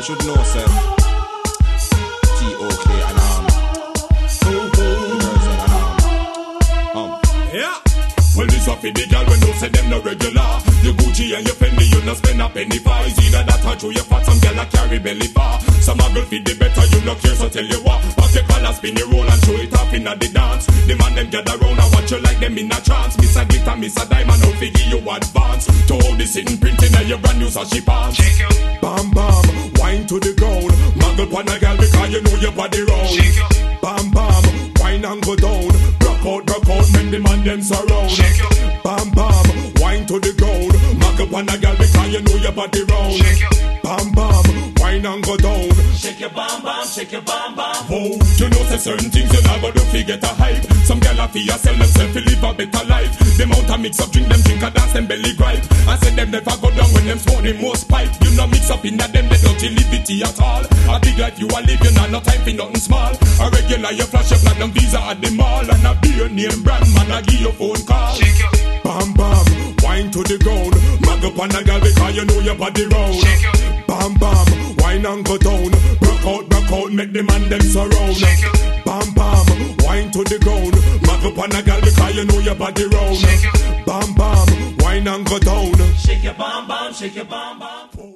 should know, sir. T.O.K. and yeah. Well, this a for the girl when don't say them no regular. You Gucci and your Fendi, you no spend a penny for. It's either that or through your fat, some girl a carry belly far. Some a girl feed the better, you no care, so tell you what. Pop your collar, spin your roll and show it off inna the dance. The man them gather round and watch you like them in a trance. Miss a glitter, miss a diamond, out figure you advance. To hold the sitting printing and your brand new sashi pants. Bam bam, wine to the ground. Muggle pon a girl because you know your body round. Bam bam, wine and go down. Broke out, make the man them surround. Bam bam, wine to the ground. Mark up on a girl because you know your body round. Bam bam, wine and go down. Shake your bam bam, shake your bam bam. Oh, you know say certain things you never do fi get a hype. Some girl a fi sell themself fi live a better life. Them out a mix up drink, them drink a dance, them belly gripe. I said them never go down when them smoke the most pipe. You know mix up in that them they don't liberty at all. A big life you a live, you know no time for nothing small. A regular you flash your platinum visa at the mall. And a beer name brand man a give your phone call. Bam bam, wine to the ground. Mag up on a girl because you know your body round. Bam bam, wine and go down. Broke out, make the man them surround. Bam bam, wine to the ground. Mag up on a girl because you know your body round. Bam bam, wine and go down. Shake your bam bam, shake your bam bam.